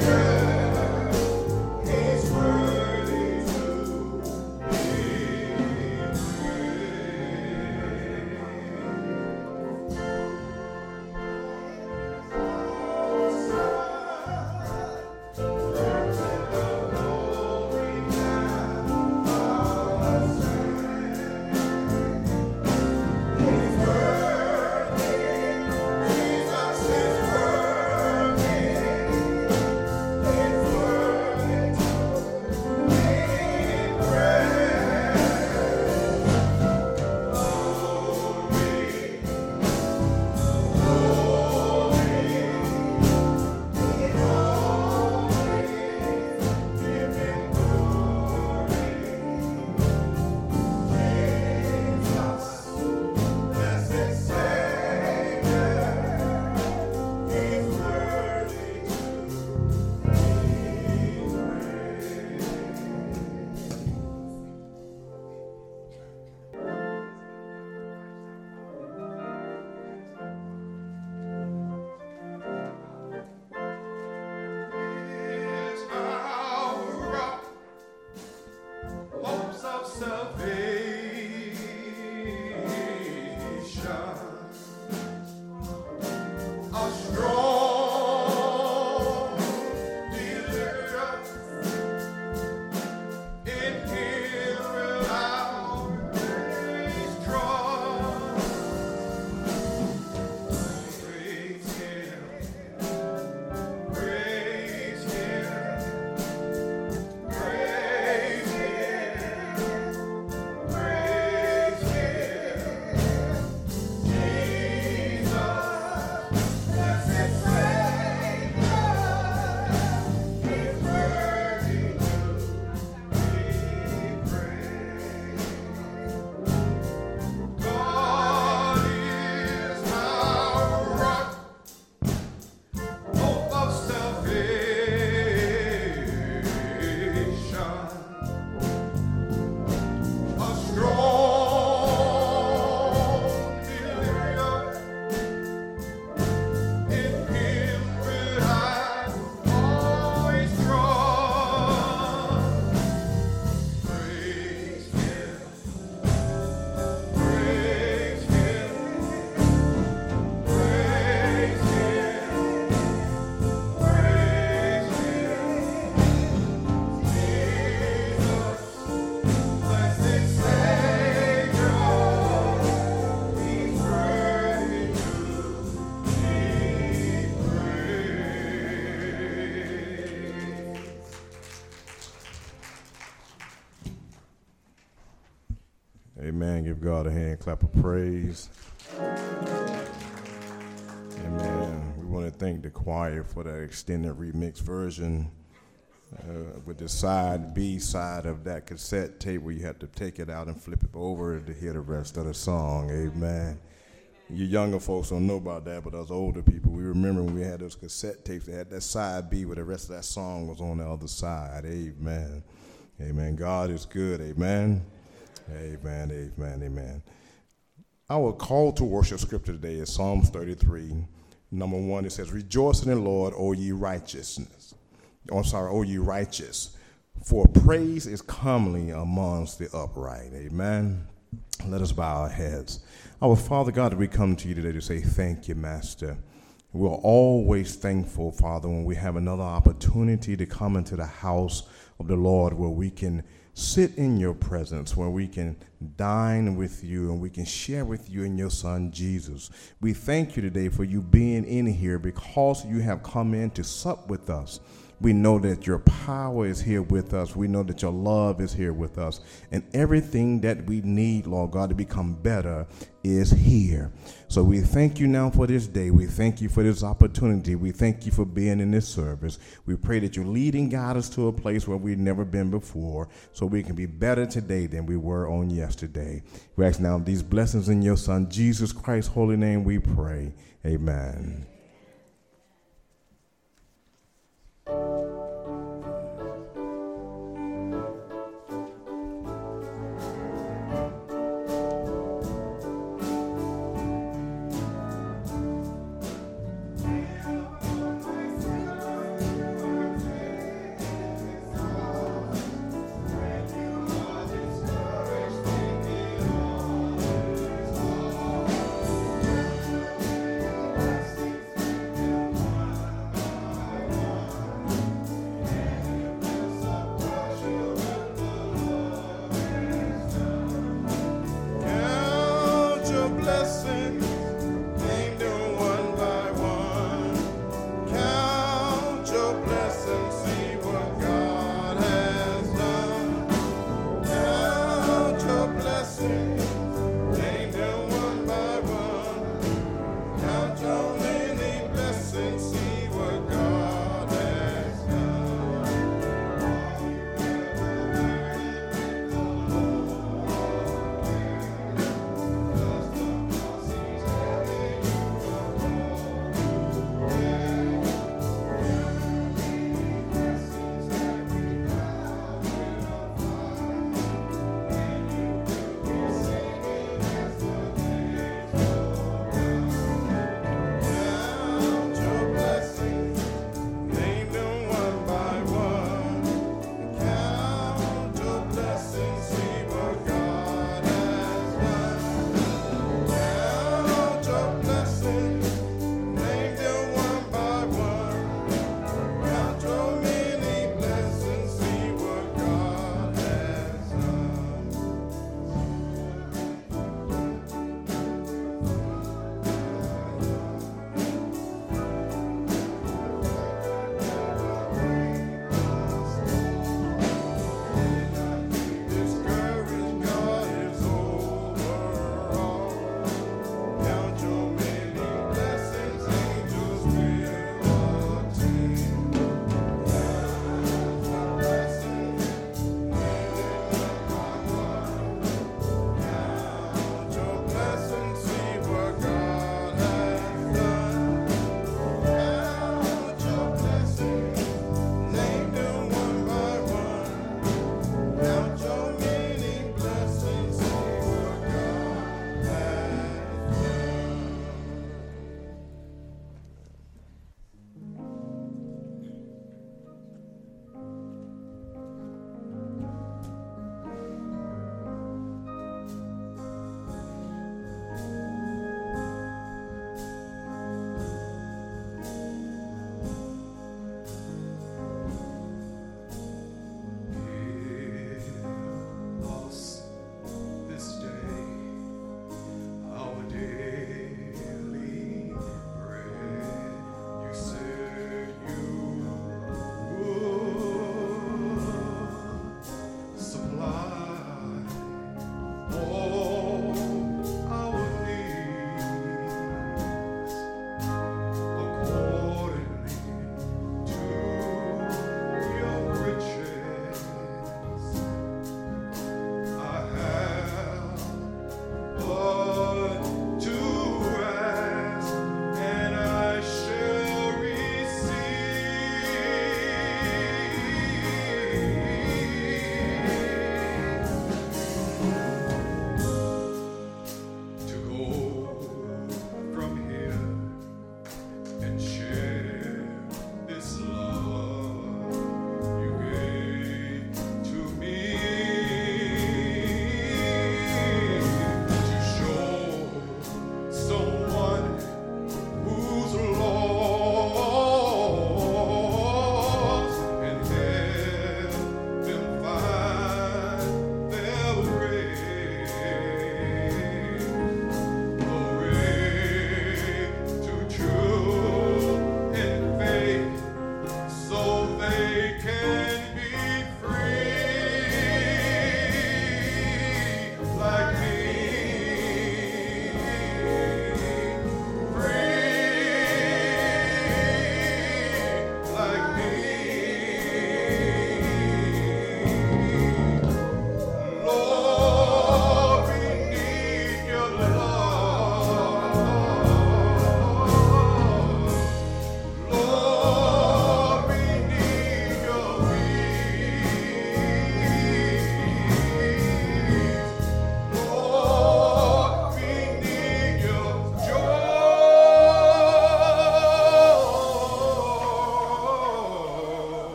Amen. Give God a hand clap of praise. Amen. We want to thank the choir for that extended remix version with the side B side of that cassette tape where you have to take it out and flip it over to hear the rest of the song. Amen. You younger folks don't know about that, but us older people, we remember when we had those cassette tapes, they had that side B where the rest of that song was on the other side. Amen. Amen. God is good. Amen. Amen. Amen. Amen. Our call to worship scripture today is Psalms 33. Number 1, it says, "Rejoice in the Lord, O ye righteousness." O ye righteous, for praise is comely amongst the upright. Amen. Let us bow our heads. Our Father God, we come to you today to say thank you, Master. We're always thankful, Father, when we have another opportunity to come into the house of the Lord where we can sit in your presence, where we can dine with you and we can share with you and your son Jesus. We thank you today for you being in here because you have come in to sup with us. We know that your power is here with us. We know that your love is here with us. And everything that we need, Lord God, to become better is here. So we thank you now for this day. We thank you for this opportunity. We thank you for being in this service. We pray that you lead and guide us to a place where we've never been before so we can be better today than we were on yesterday. We ask now these blessings in your son, Jesus Christ's holy name we pray. Amen.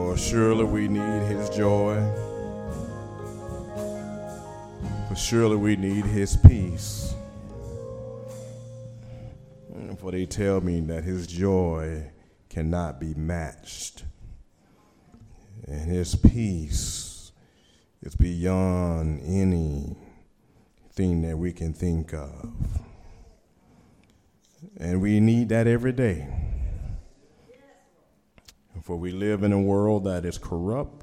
For surely we need his joy. For surely we need his peace. For they tell me that his joy cannot be matched. And his peace is beyond anything that we can think of. And we need that every day. For we live in a world that is corrupt,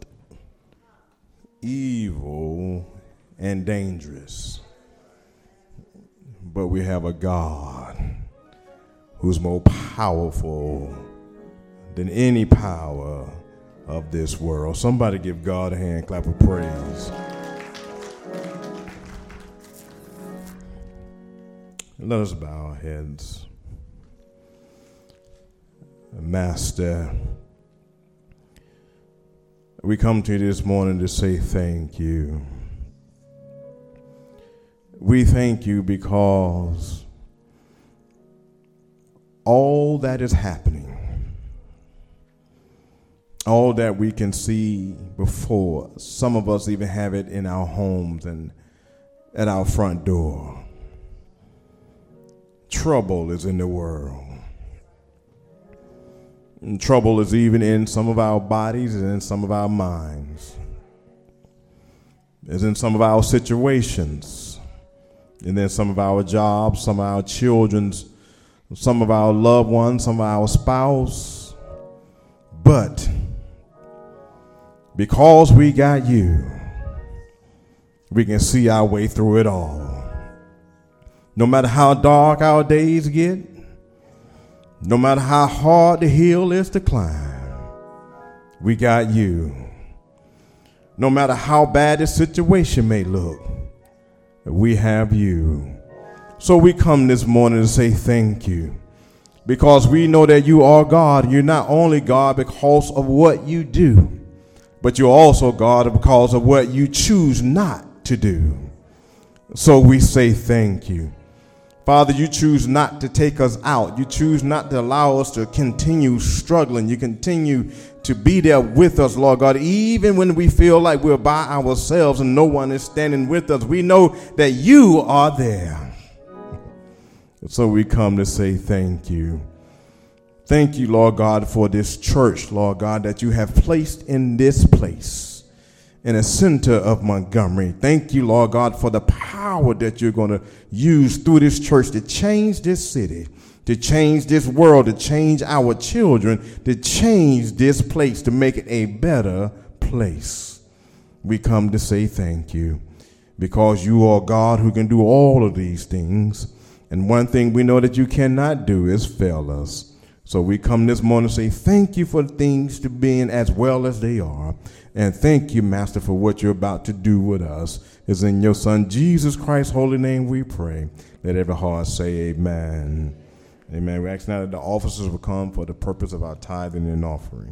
evil, and dangerous. But we have a God who's more powerful than any power of this world. Somebody give God a hand clap of praise. Let us bow our heads. Master, we come to you this morning to say thank you. We thank you because all that is happening, all that we can see before us, some of us even have it in our homes and at our front door. Trouble is in the world. And trouble is even in some of our bodies and in some of our minds. It's in some of our situations. And then some of our jobs, some of our children's, some of our loved ones, some of our spouse. But because we got you, we can see our way through it all. No matter how dark our days get, no matter how hard the hill is to climb, we got you. No matter how bad the situation may look, we have you. So we come this morning to say thank you, because we know that you are God. You're not only God because of what you do, but you're also God because of what you choose not to do. So we say thank you. Father, you choose not to take us out. You choose not to allow us to continue struggling. You continue to be there with us, Lord God, even when we feel like we're by ourselves and no one is standing with us. We know that you are there. So we come to say thank you. Thank you, Lord God, for this church, Lord God, that you have placed in this place, in the center of Montgomery. Thank you, Lord God, for the power that you're going to use through this church to change this city, to change this world, to change our children, to change this place, to make it a better place. We come to say thank you, because you are God who can do all of these things. And one thing we know that you cannot do is fail us. So we come this morning to say thank you for things to being as well as they are. And thank you, Master, for what you're about to do with us. It's in your Son, Jesus Christ's holy name we pray. Let every heart say amen. Amen. We ask now that the officers will come for the purpose of our tithing and offering.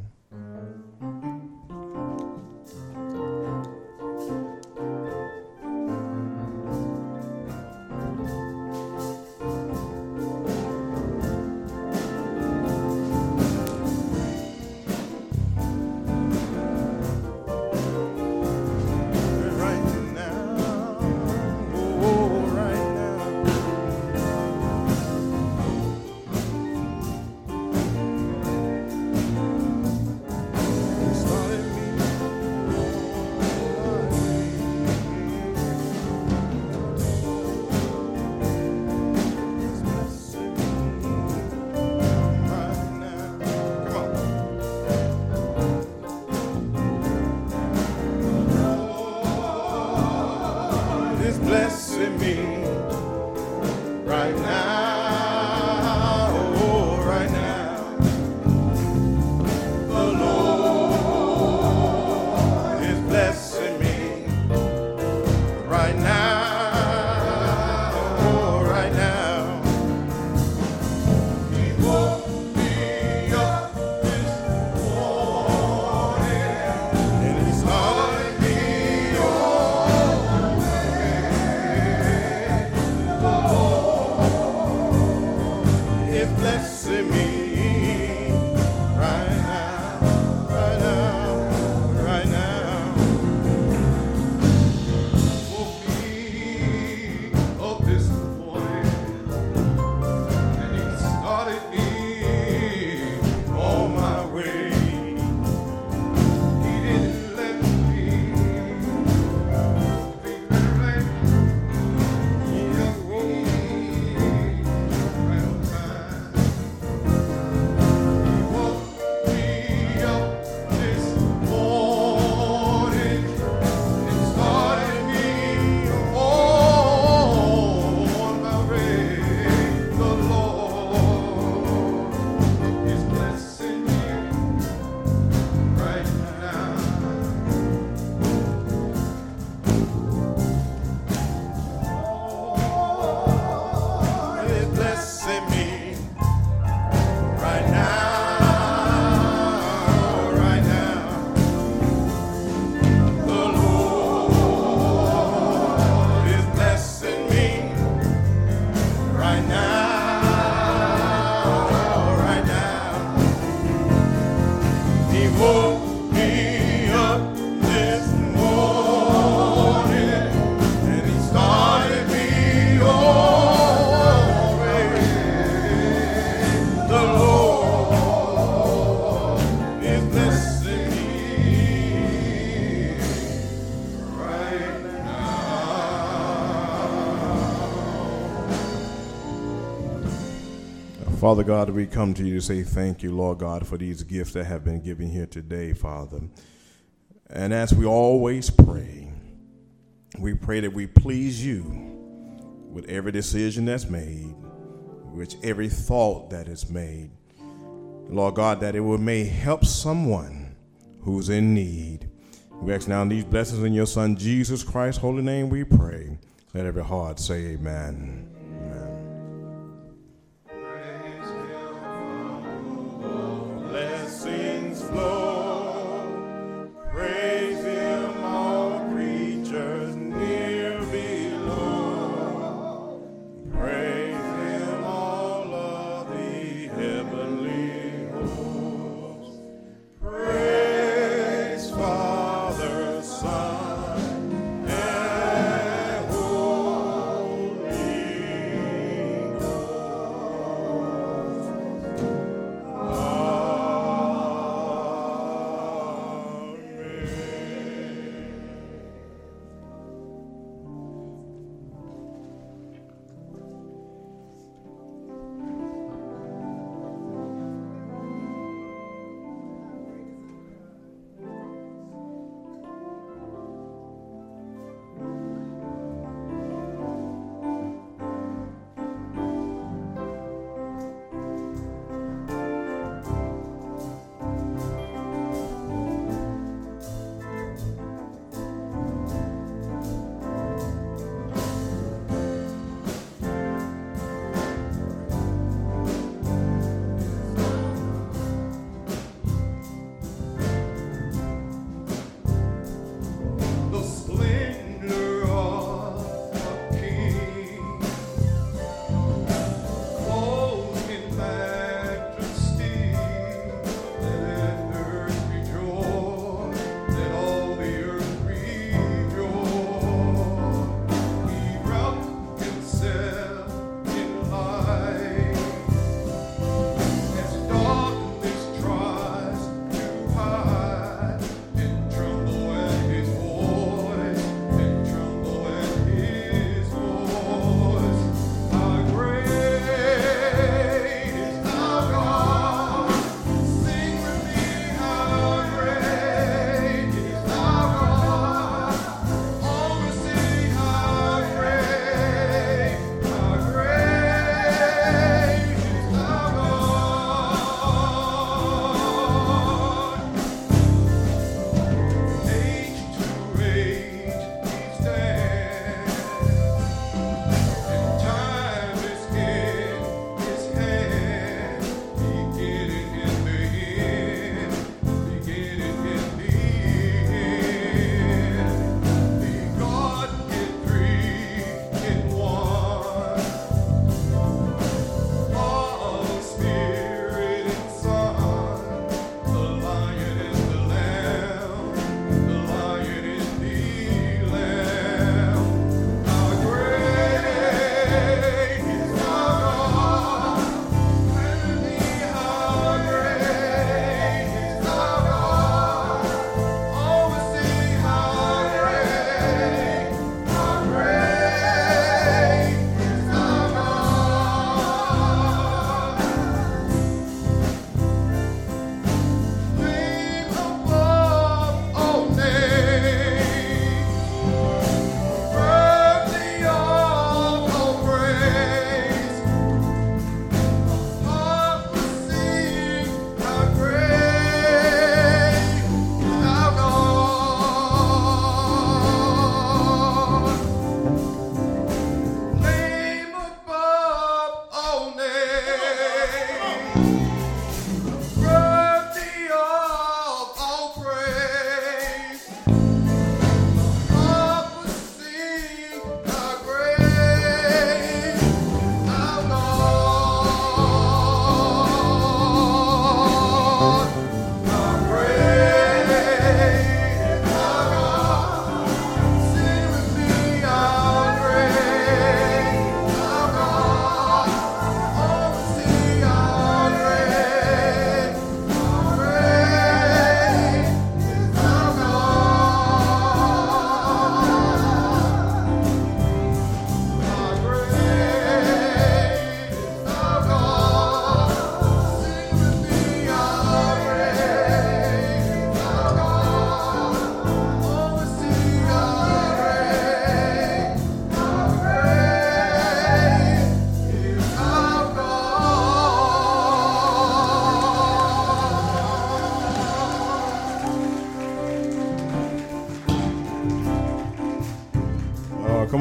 Father God, we come to you to say thank you, Lord God, for these gifts that have been given here today, Father. And as we always pray, we pray that we please you with every decision that's made, with every thought that is made. Lord God, that it may help someone who's in need. We ask now these blessings in your Son, Jesus Christ's holy name we pray. Let every heart say amen. Blessings flow, praise him, all creatures near below. Praise him, all of the heavenly hosts. Praise Father, Son, and Holy Ghost.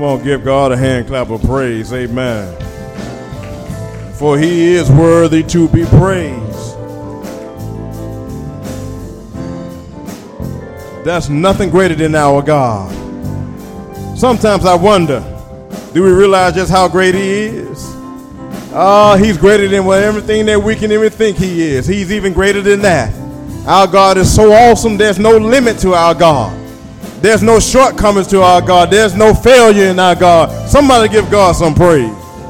on, give God a hand clap of praise. Amen. For he is worthy to be praised. There's nothing greater than our God. Sometimes I wonder, do we realize just how great he is? He's greater than everything that we can even think he is. He's even greater than that. Our God is so awesome, there's no limit to our God. There's no shortcomings to our God. There's no failure in our God. Somebody give God some praise.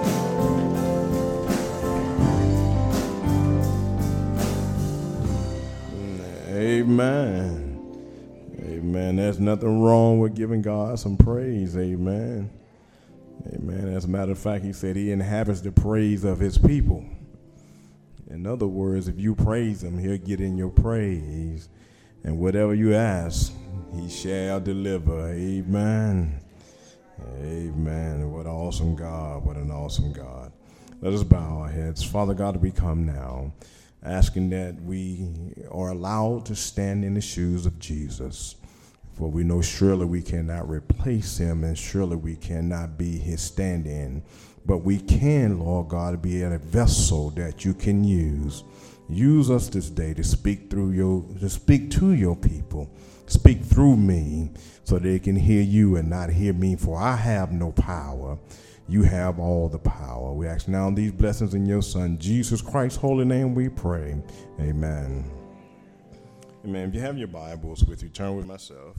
Amen. Amen. There's nothing wrong with giving God some praise. Amen. Amen. As a matter of fact, he said he inhabits the praise of his people. In other words, if you praise him, he'll get in your praise. And whatever you ask, he shall deliver. Amen. Amen. What an awesome God. What an awesome God. Let us bow our heads. Father God, we come now asking that we are allowed to stand in the shoes of Jesus. For we know surely we cannot replace him, and surely we cannot be his stand-in. But we can, Lord God, be a vessel that you can use. Use us this day to speak to your people. Speak through me so they can hear you and not hear me, for I have no power. You have all the power. We ask now these blessings in your Son, Jesus Christ's holy name we pray. Amen. Amen. If you have your Bibles with you, turn with myself.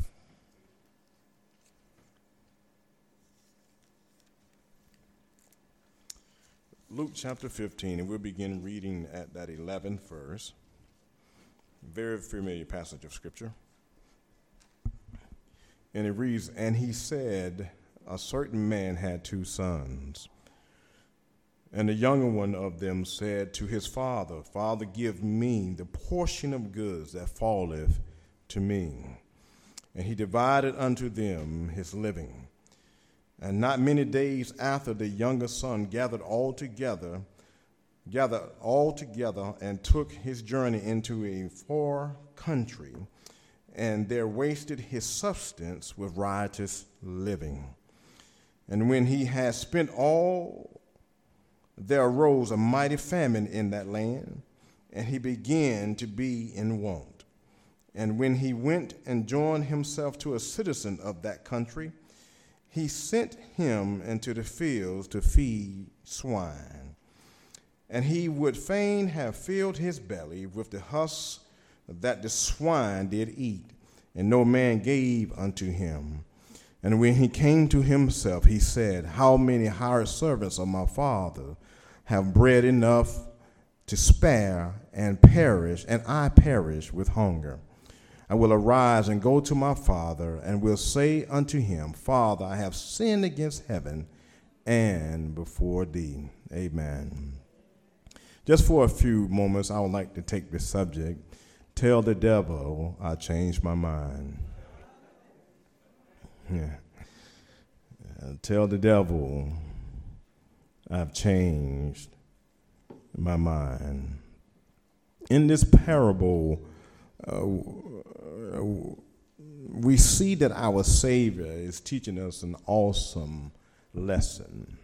Luke chapter 15, and we'll begin reading at that 11th verse. Very familiar passage of Scripture. And it reads, "And he said, a certain man had 2 sons. And the younger one of them said to his father, Father, give me the portion of goods that falleth to me. And he divided unto them his living. And not many days after, the younger son gathered all together and took his journey into a far country, and there wasted his substance with riotous living. And when he had spent all, there arose a mighty famine in that land, and he began to be in want. And when he went and joined himself to a citizen of that country, he sent him into the fields to feed swine. And he would fain have filled his belly with the husks that the swine did eat, and no man gave unto him. And when he came to himself, he said, How many hired servants of my father have bread enough to spare, and I perish with hunger? I will arise and go to my father, and will say unto him, Father, I have sinned against heaven and before thee. Amen. Just for a few moments, I would like to take this subject. Tell the devil I changed my mind. Yeah. Tell the devil I've changed my mind. In this parable, we see that our Savior is teaching us an awesome lesson.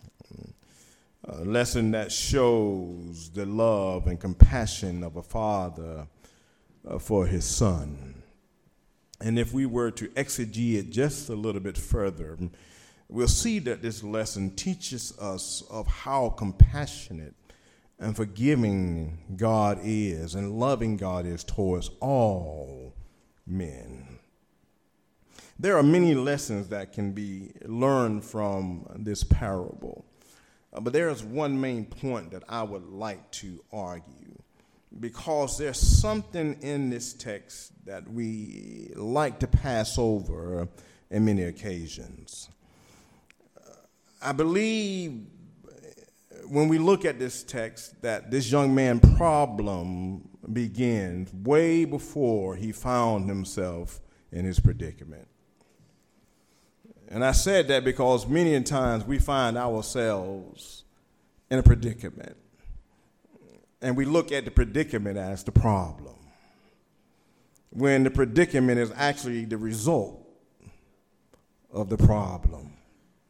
A lesson that shows the love and compassion of a father for his son. And if we were to exegete it just a little bit further, we'll see that this lesson teaches us of how compassionate and forgiving God is and loving God is towards all men. There are many lessons that can be learned from this parable, but there is one main point that I would like to argue, because there's something in this text that we like to pass over in many occasions. I believe when we look at this text that this young man's problem begins way before he found himself in his predicament. And I said that because many times we find ourselves in a predicament, and we look at the predicament as the problem, when the predicament is actually the result of the problem.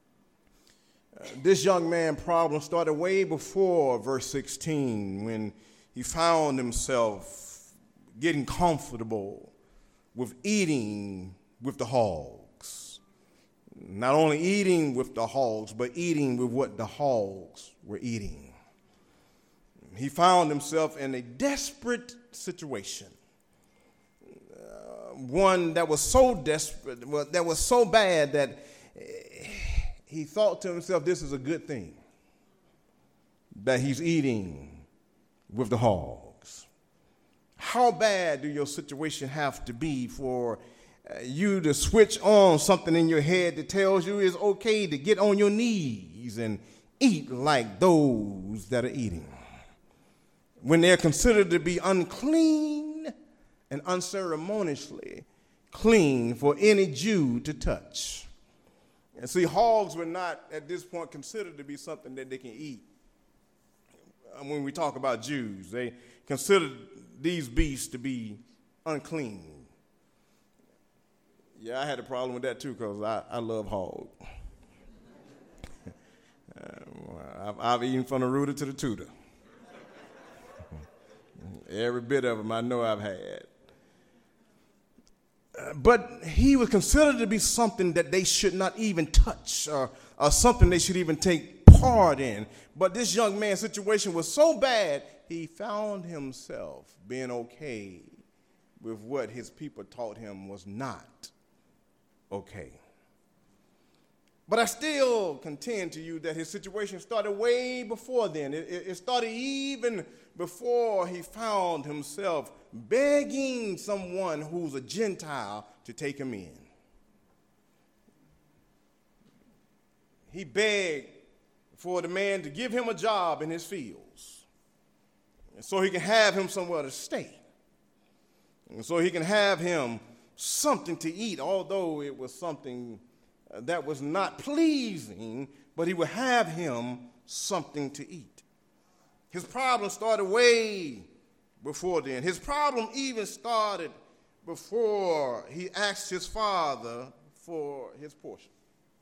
This young man's problem started way before verse 16 when he found himself getting comfortable with eating with the hogs. Not only eating with the hogs, but eating with what the hogs were eating. He found himself in a desperate situation. One that was so desperate, that was so bad that he thought to himself, this is a good thing that he's eating with the hogs. How bad do your situation have to be for you to switch on something in your head that tells you it's okay to get on your knees and eat like those that are eating, when they're considered to be unclean and unceremoniously clean for any Jew to touch? And see, hogs were not at this point considered to be something that they can eat. When we talk about Jews, they considered these beasts to be unclean. Yeah, I had a problem with that too because I love hog. I've eaten from the rooter to the tutor. Every bit of them I know I've had. But he was considered to be something that they should not even touch or something they should even take part in. But this young man's situation was so bad, he found himself being okay with what his people taught him was not okay. But I still contend to you that his situation started way before then. It started even before he found himself begging someone who's a Gentile to take him in. He begged for the man to give him a job in his fields, and so he can have him somewhere to stay, and so he can have him something to eat, although it was something that was not pleasing, but he would have him something to eat. His problem started way before then. His problem even started before he asked his father for his portion.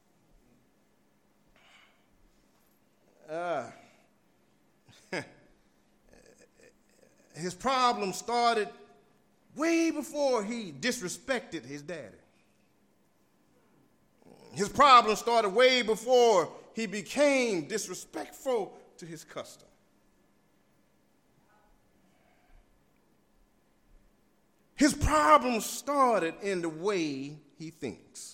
His problem started way before he disrespected his daddy. His problem started way before he became disrespectful to his custom. His problem started in the way he thinks.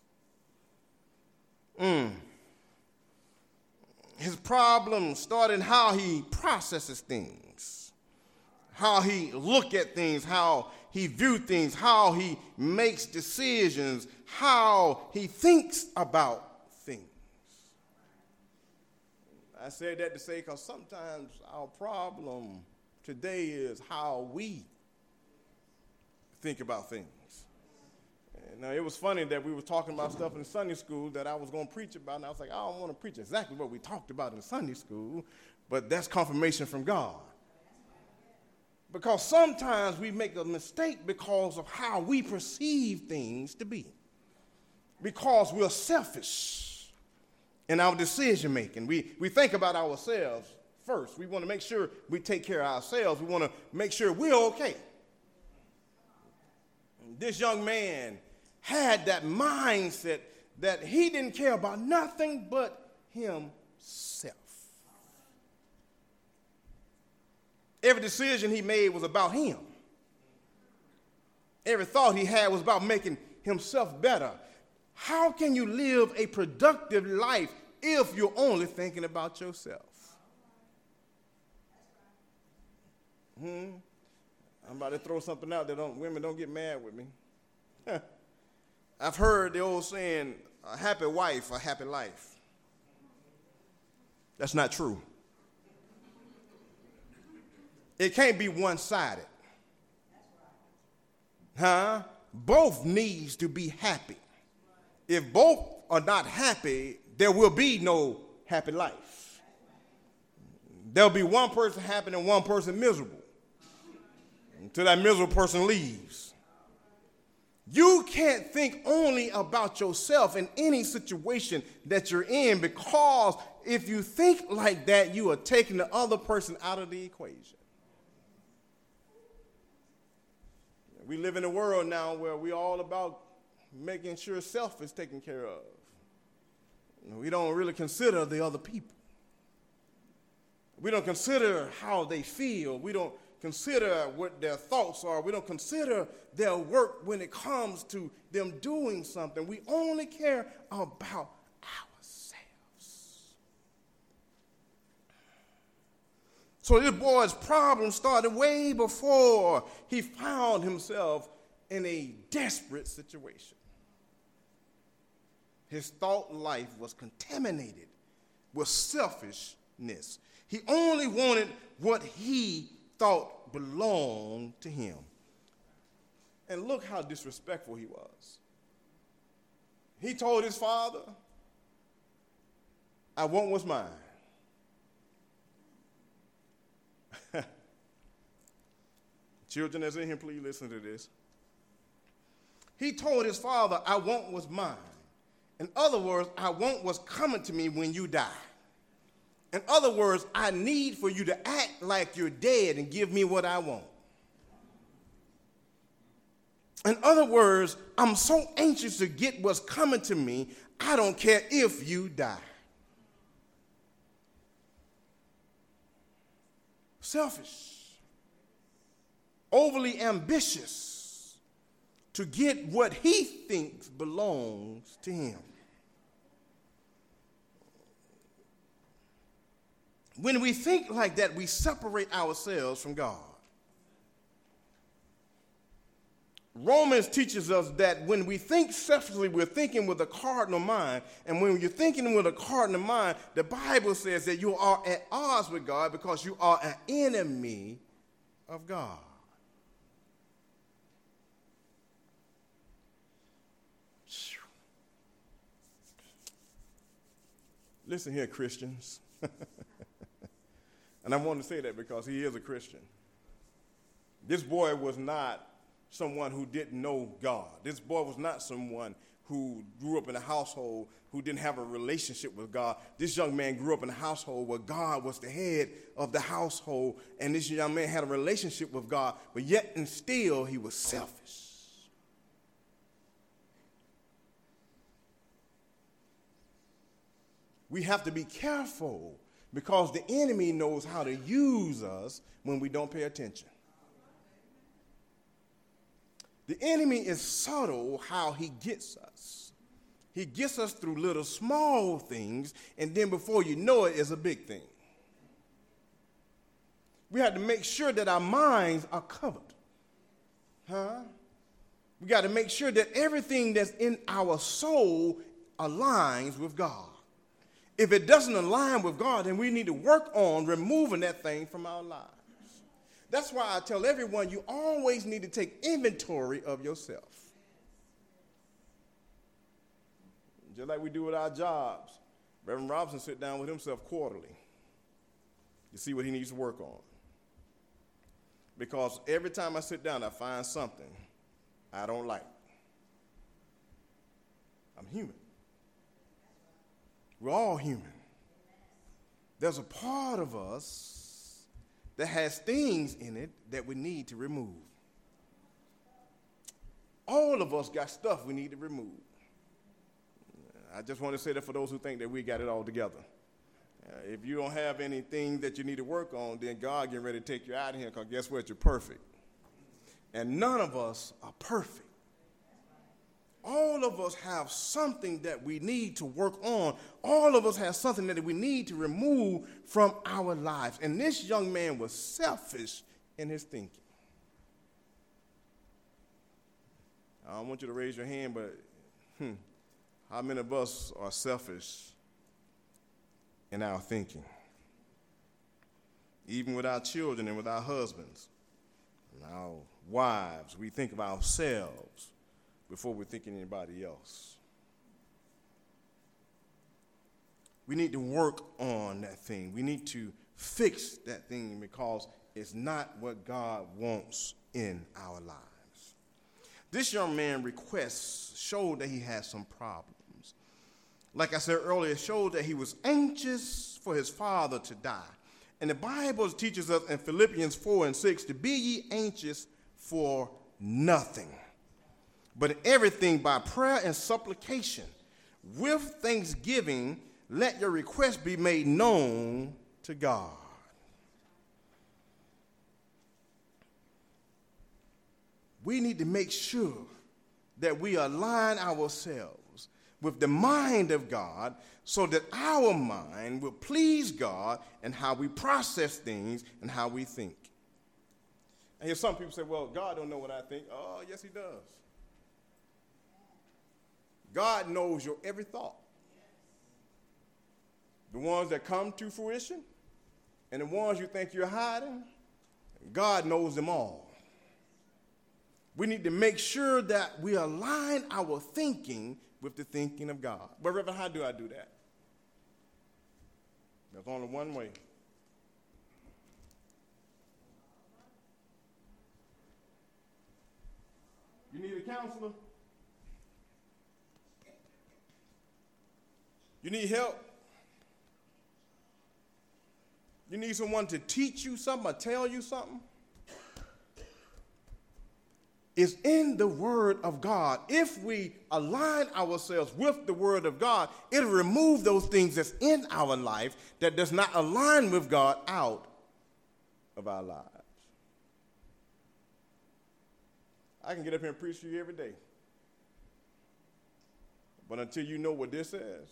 His problem started in how he processes things, how he looks at things, how he views things, how he makes decisions, how he thinks about things. I said that to say because sometimes our problem today is how we think about things. Now, it was funny that we were talking about stuff in Sunday school that I was going to preach about, and I was like, I don't want to preach exactly what we talked about in Sunday school, but that's confirmation from God. Because sometimes we make a mistake because of how we perceive things to be. Because we're selfish in our decision making. We think about ourselves first. We want to make sure we take care of ourselves. We want to make sure we're okay. This young man had that mindset that he didn't care about nothing but himself. Every decision he made was about him. Every thought he had was about making himself better. How can you live a productive life if you're only thinking about yourself? I'm about to throw something out that women don't get mad with me. I've heard the old saying, a happy wife, a happy life. That's not true. It can't be one-sided. Both needs to be happy. If both are not happy, there will be no happy life. There'll be one person happy and one person miserable until that miserable person leaves. You can't think only about yourself in any situation that you're in, because if you think like that, you are taking the other person out of the equation. We live in a world now where we're all about making sure self is taken care of. We don't really consider the other people. We don't consider how they feel. We don't consider what their thoughts are. We don't consider their work when it comes to them doing something. We only care about ourselves. So this boy's problem started way before he found himself in a desperate situation. His thought life was contaminated with selfishness. He only wanted what he thought belonged to him. And look how disrespectful he was. He told his father, I want what's mine. Children that's in here, please listen to this. He told his father, I want what's mine. In other words, I want what's coming to me when you die. In other words, I need for you to act like you're dead and give me what I want. In other words, I'm so anxious to get what's coming to me, I don't care if you die. Selfish, overly ambitious to get what he thinks belongs to him. When we think like that, we separate ourselves from God. Romans teaches us that when we think selfishly, we're thinking with a cardinal mind. And when you're thinking with a cardinal mind, the Bible says that you are at odds with God because you are an enemy of God. Listen here, Christians. And I want to say that because he is a Christian. This boy was not someone who didn't know God. This boy was not someone who grew up in a household who didn't have a relationship with God. This young man grew up in a household where God was the head of the household, and this young man had a relationship with God, but yet and still he was selfish. We have to be careful because the enemy knows how to use us when we don't pay attention. The enemy is subtle how he gets us. He gets us through little small things, and then before you know it, it's a big thing. We have to make sure that our minds are covered. We got to make sure that everything that's in our soul aligns with God. If it doesn't align with God, then we need to work on removing that thing from our lives. That's why I tell everyone you always need to take inventory of yourself. Just like we do with our jobs. Reverend Robinson sit down with himself quarterly to see what he needs to work on. Because every time I sit down, I find something I don't like. I'm human. We're all human. There's a part of us that has things in it that we need to remove. All of us got stuff we need to remove. I just want to say that for those who think that we got it all together. If you don't have anything that you need to work on, then God getting ready to take you out of here, because guess what? You're perfect. And none of us are perfect. All of us have something that we need to work on. All of us have something that we need to remove from our lives. And this young man was selfish in his thinking. I don't want you to raise your hand, but how many of us are selfish in our thinking? Even with our children and with our husbands and our wives, we think of ourselves before we think of anybody else. We need to work on that thing. We need to fix that thing because it's not what God wants in our lives. This young man's requests showed that he had some problems. Like I said earlier, it showed that he was anxious for his father to die. And the Bible teaches us in Philippians 4:6 to be ye anxious for nothing, but in everything by prayer and supplication, with thanksgiving, let your requests be made known to God. We need to make sure that we align ourselves with the mind of God so that our mind will please God in how we process things and how we think. And hear some people say, well, God don't know what I think. Oh, yes, he does. God knows your every thought. The ones that come to fruition and the ones you think you're hiding, God knows them all. We need to make sure that we align our thinking with the thinking of God. But Reverend, how do I do that? There's only one way. You need a counselor? You need help? You need someone to teach you something or tell you something? It's in the Word of God. If we align ourselves with the Word of God, it'll remove those things that's in our life that does not align with God out of our lives. I can get up here and preach to you every day. But until you know what this says,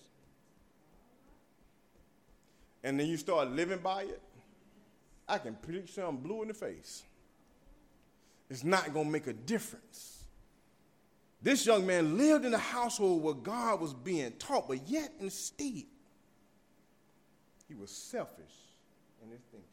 and then you start living by it, I can preach something blue in the face. It's not going to make a difference. This young man lived in a household where God was being taught, but yet instead, he was selfish in his thinking.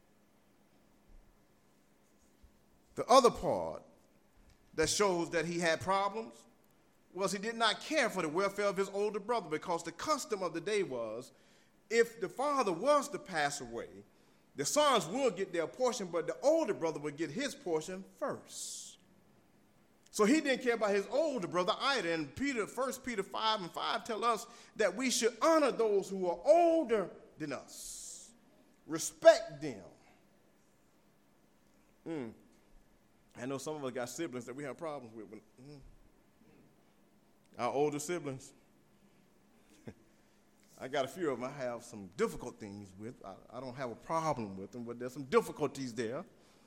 The other part that shows that he had problems was he did not care for the welfare of his older brother, because the custom of the day was if the father was to pass away, the sons would get their portion, but the older brother would get his portion first. So he didn't care about his older brother either. And 1 Peter 5:5 tell us that we should honor those who are older than us. Respect them. I know some of us got siblings that we have problems with. Our older siblings. I got a few of them I have some difficult things with. I don't have a problem with them, but there's some difficulties there.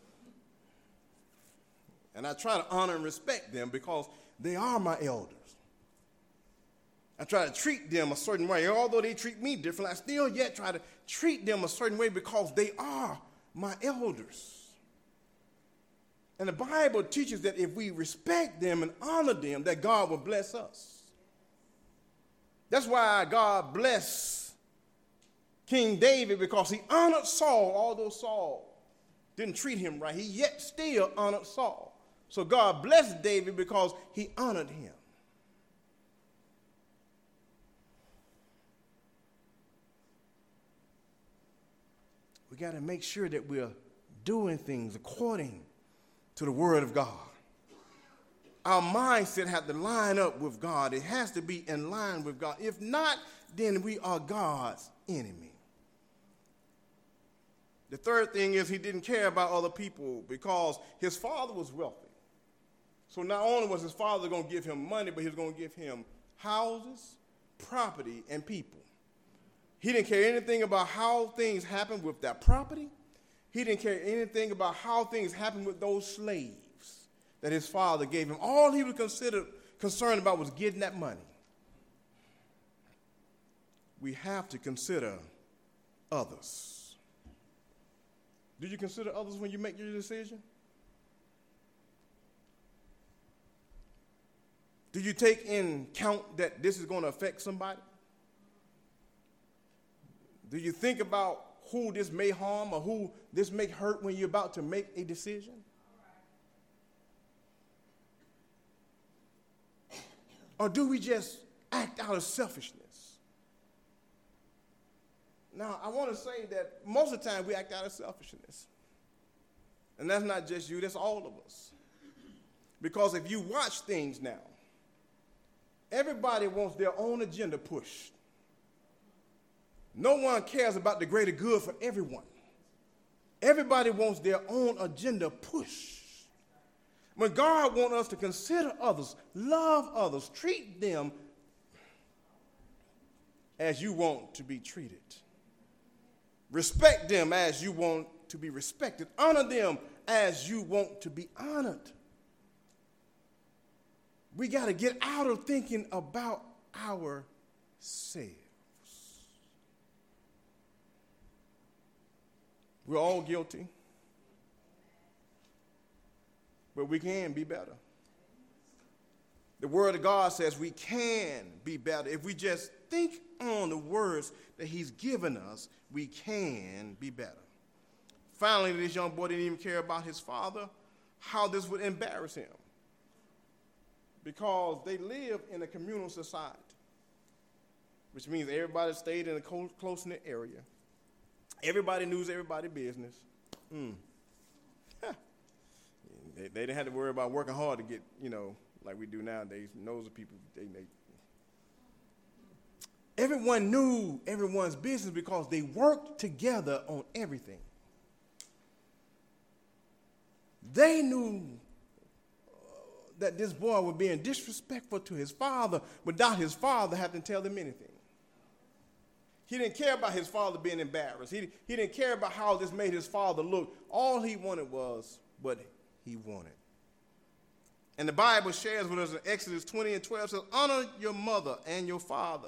And I try to honor and respect them because they are my elders. I try to treat them a certain way. Although they treat me differently, I still yet try to treat them a certain way because they are my elders. And the Bible teaches that if we respect them and honor them, that God will bless us. That's why God blessed King David, because he honored Saul, although Saul didn't treat him right. He yet still honored Saul. So God blessed David because he honored him. We got to make sure that we're doing things according to the Word of God. Our mindset has to line up with God. It has to be in line with God. If not, then we are God's enemy. The third thing is he didn't care about other people because his father was wealthy. So not only was his father going to give him money, but he was going to give him houses, property, and people. He didn't care anything about how things happened with that property. He didn't care anything about how things happened with those slaves that his father gave him. All he was concerned about was getting that money. We have to consider others. Do you consider others when you make your decision? Do you take in count that this is going to affect somebody? Do you think about who this may harm or who this may hurt when you're about to make a decision? Or do we just act out of selfishness? Now, I want to say that most of the time we act out of selfishness. And that's not just you, that's all of us. Because if you watch things now, everybody wants their own agenda pushed. No one cares about the greater good for everyone. Everybody wants their own agenda pushed. When God wants us to consider others, love others, treat them as you want to be treated. Respect them as you want to be respected. Honor them as you want to be honored. We got to get out of thinking about ourselves. We're all guilty, but we can be better. The Word of God says we can be better. If we just think on the words that He's given us, we can be better. Finally, this young boy didn't even care about his father, how this would embarrass him, because they live in a communal society, which means everybody stayed in a close-knit area. Everybody knew everybody's business. They didn't have to worry about working hard to get, like we do nowadays, knows of people. Everyone knew everyone's business because they worked together on everything. They knew that this boy was being disrespectful to his father without his father having to tell them anything. He didn't care about his father being embarrassed. He didn't care about how this made his father look. All he wanted was what he wanted. And the Bible shares with us in Exodus 20 and 12, says, honor your mother and your father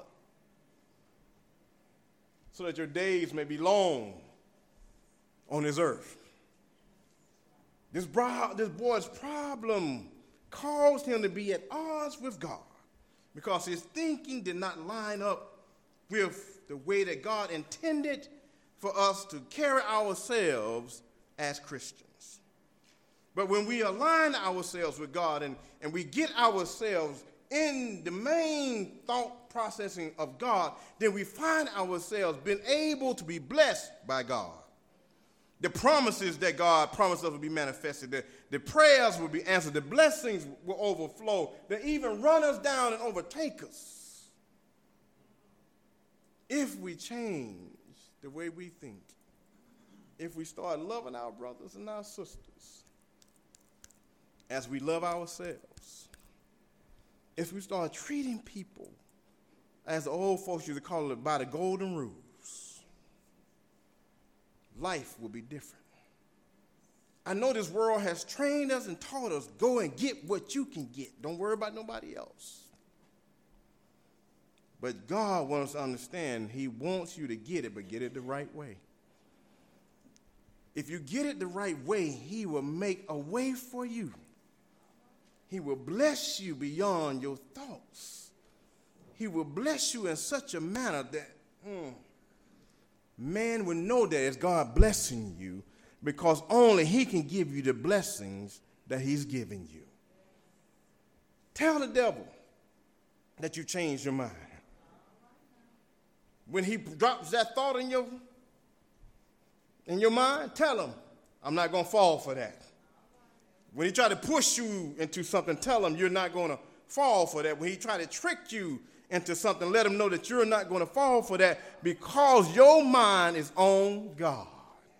so that your days may be long on this earth. This boy's problem caused him to be at odds with God because his thinking did not line up with the way that God intended for us to carry ourselves as Christians. But when we align ourselves with God and we get ourselves in the main thought processing of God, then we find ourselves being able to be blessed by God. The promises that God promised us will be manifested. The prayers will be answered. The blessings will overflow. They even run us down and overtake us. If we change the way we think, if we start loving our brothers and our sisters as we love ourselves, if we start treating people as the old folks used to call it by the golden rules, life will be different. I know this world has trained us and taught us, go and get what you can get. Don't worry about nobody else. But God wants us to understand He wants you to get it, but get it the right way. If you get it the right way, He will make a way for you. He will bless you beyond your thoughts. He will bless you in such a manner that man will know that it's God blessing you, because only He can give you the blessings that He's giving you. Tell the devil that you changed your mind. When he drops that thought in your mind, tell him, I'm not going to fall for that. When he try to push you into something, tell him you're not going to fall for that. When he try to trick you into something, let him know that you're not going to fall for that, because your mind is on God.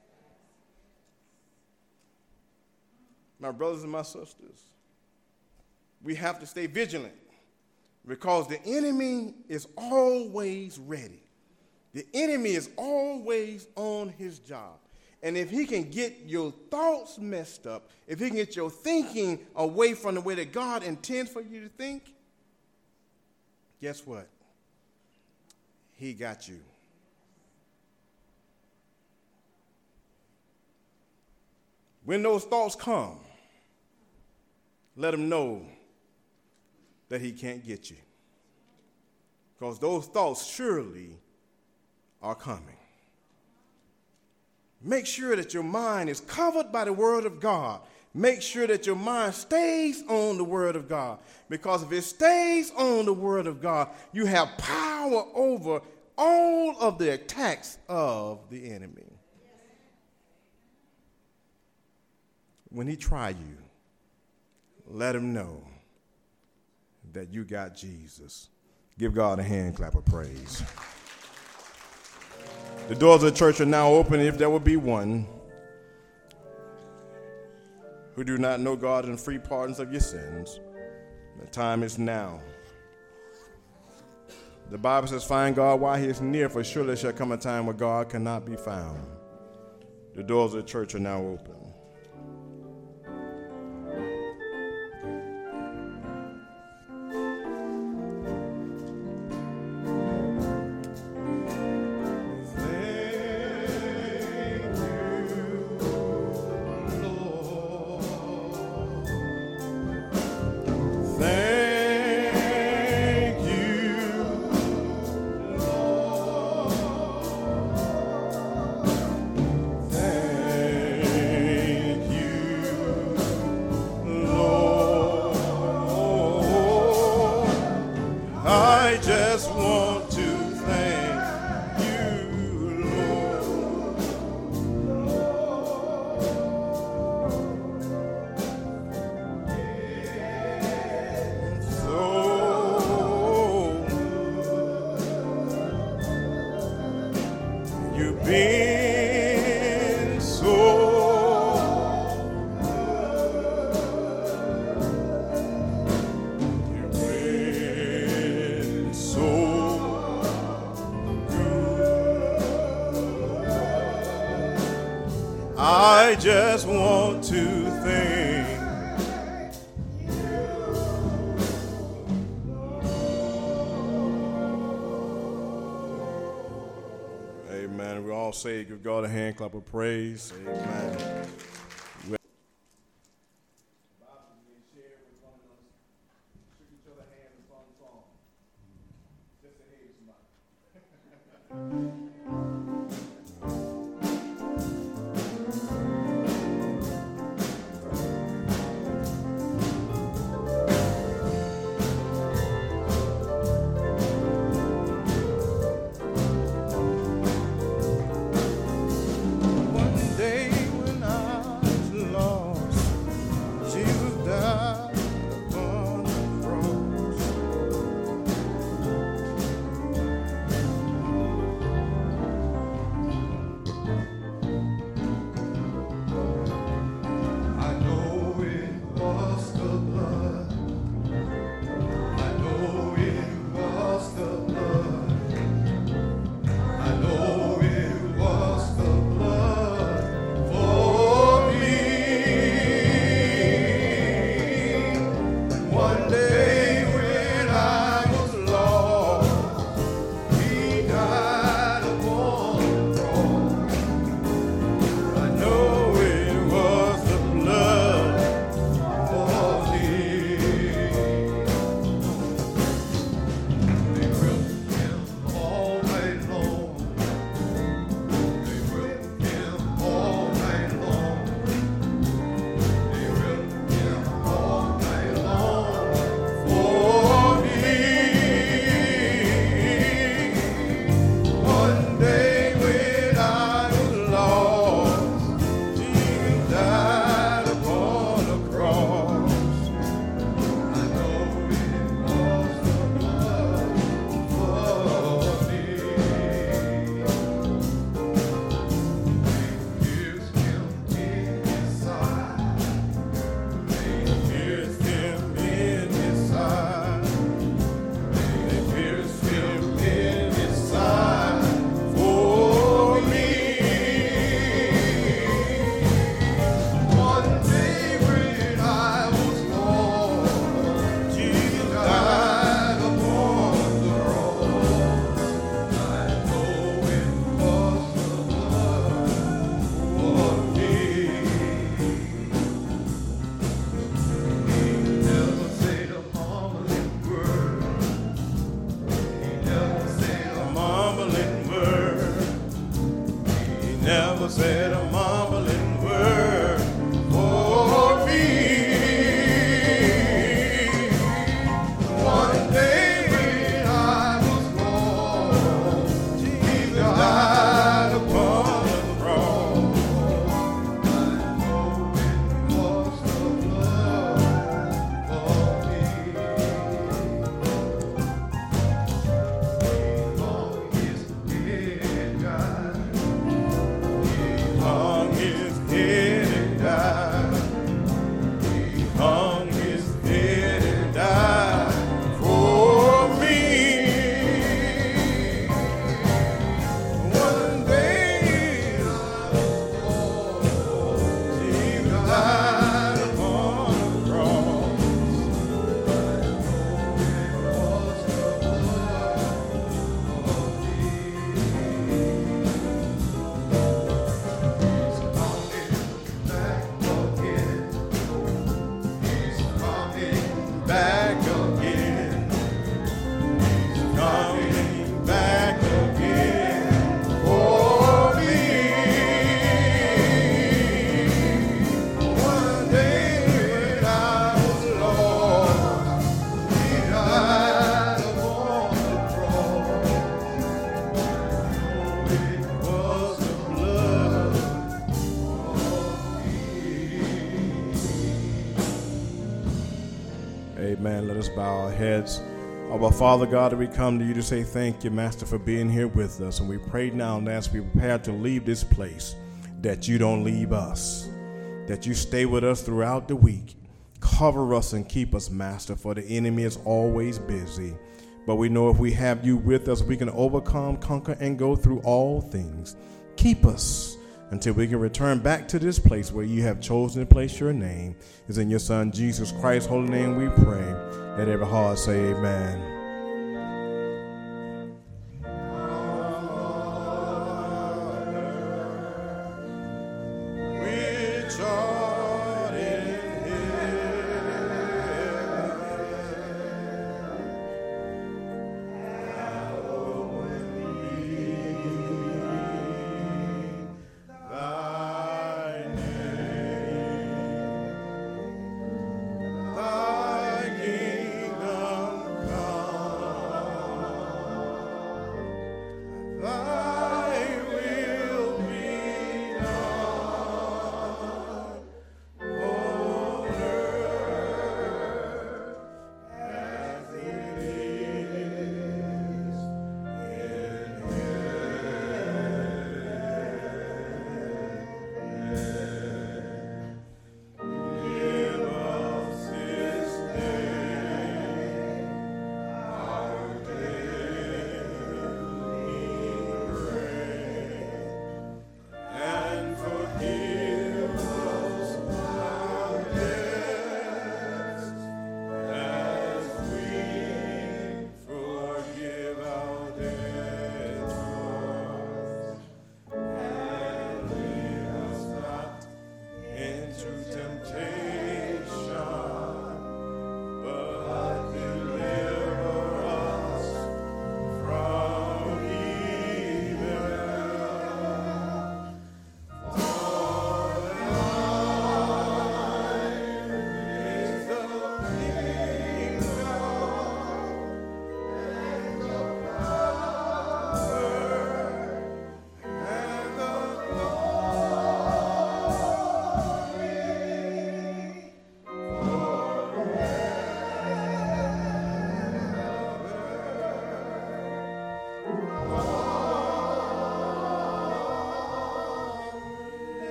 My brothers and my sisters, we have to stay vigilant, because the enemy is always ready. The enemy is always on his job. And if he can get your thoughts messed up, if he can get your thinking away from the way that God intends for you to think, guess what? He got you. When those thoughts come, let him know that he can't get you, because those thoughts surely are coming. Make sure that your mind is covered by the Word of God. Make sure that your mind stays on the Word of God, because if it stays on the Word of God, you have power over all of the attacks of the enemy. When he try you, let him know that you got Jesus. Give God a hand clap of praise. The doors of the church are now open. If there will be one who do not know God and free pardons of your sins, the time is now. The Bible says, find God while he is near, for surely shall come a time where God cannot be found. The doors of the church are now open. I just want to thank Amen. We all say, give God a hand clap of praise. Amen. Said a mumbling word for me. One day when I was born, Jesus died upon the cross. I know it was the blood Amen. Let us bow our heads. Our Father God, we come to you to say thank you, Master, for being here with us. And we pray now and as we prepare to leave this place, that you don't leave us, that you stay with us throughout the week. Cover us and keep us, Master, for the enemy is always busy. But we know if we have you with us, we can overcome, conquer, and go through all things. Keep us until we can return back to this place where you have chosen to place your name. It's in your Son, Jesus Christ's holy name we pray. Let every heart say amen. Which